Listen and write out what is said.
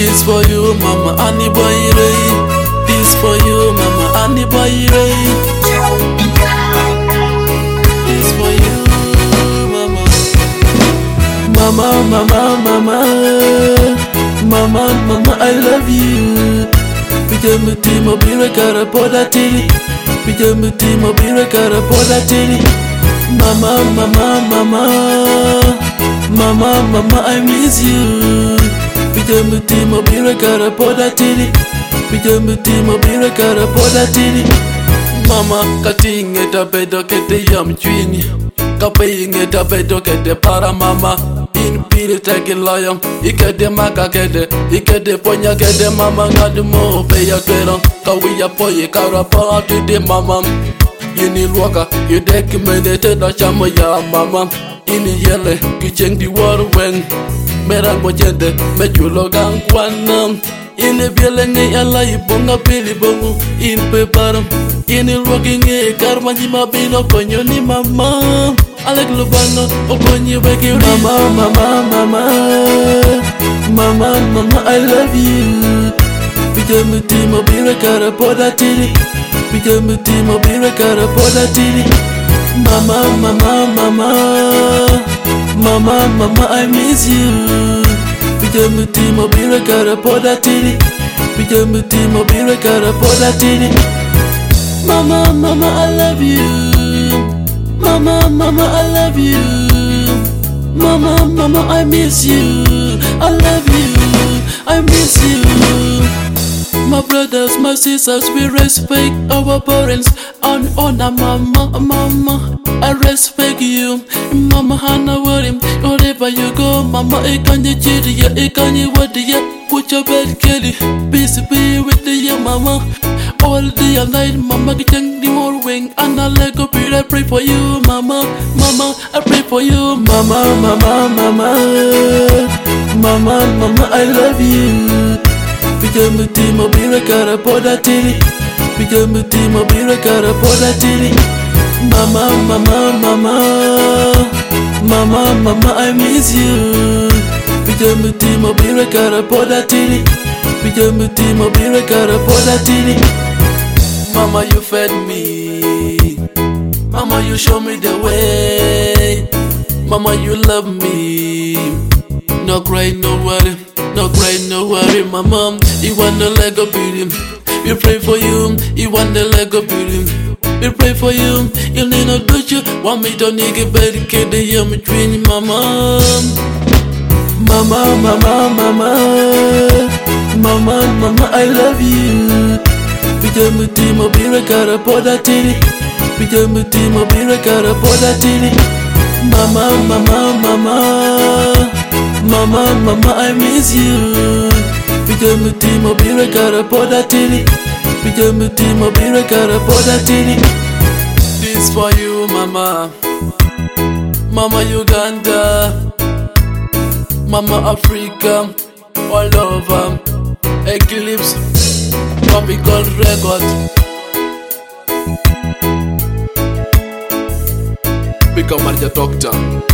This for you, mama, Annie boy Ray. This for you, mama, Annie boy Ray. This for you, mama. Mama, mama, mama, mama, mama, I love you. Pijamuti mobile kara poda tili. Pijamuti mobile kara poda tili. Mama, mama, mama, mama, mama, I miss you. Pijamuti mobile kara poda tili. Pijamuti mobile kara poda tili. Mama katinge tabedo kete yam chwini. Kapayinge tabedo kete para mama. In pili teki loyam. Ikede maka kede. Ikede ponya kede mama. Ngadu mo peya kwera. Kawiya poye kara pa tude mama. Yini luaka. Yudeki medete da chamo ya mama. Ini yele kicheng di waru weng. Merang bojende mechulo gang kwanam. Ini biele nge ala ibonga pili bongo. In peparam. Ini luaki nge karma jima bino konyo ni mama. Alek lubano okonyi weki mama, mama, mama, mama, mama, I love you. Pijamuti mobile kara poda tili. Pijamuti mobile kara poda tili. Mama, mama, mama, mama, mama, I miss you. Pijamuti mobile kara poda tili. Pijamuti mobile kara poda tili. Mama, mama, I love you. Mama, mama, I love you. Mama, mama, I miss you. I love you. I miss you. My brothers, my sisters, we respect our parents and honor mama, mama. I respect you, mama. Hana worry, wherever you go, mama. Ikanyi chiri ya, ikanyi wadi ya. Put your bed, Kelly. Peace be with you, mama. All day and night, mama, getting the more wing. And I let go be, I pray for you, mama, mama, I pray for you, mama, mama, mama, mama, mama, I love you. Pijamuti mobile kara poda tili. Pijamuti mobile kara poda tili. Mama, mama, mama, mama, mama, I miss you. Pijamuti mobile kara poda tili. Pijamuti mobile kara poda tili. Mama, you fed me. Mama, you show me the way. Mama, you love me. No cry, no worry. No cry, no worry, mama. You want the Lego building. We pray for you. You want the Lego building. We pray for you. You need no touch you. Want me to nigga better kid the yum between mama. Mama, mama, mama. Mama, mama, I love you. Pijamuti mobile kara poda tili. Pijamuti mobile kara poda tili. Mama, mama, mama, mama, mama, I miss you. Pijamuti mobile kara poda tili. Pijamuti mobile kara poda tili. This for you, mama. Mama Uganda. Mama Africa. All over. Eclipse. Tropical record. Become a doctor.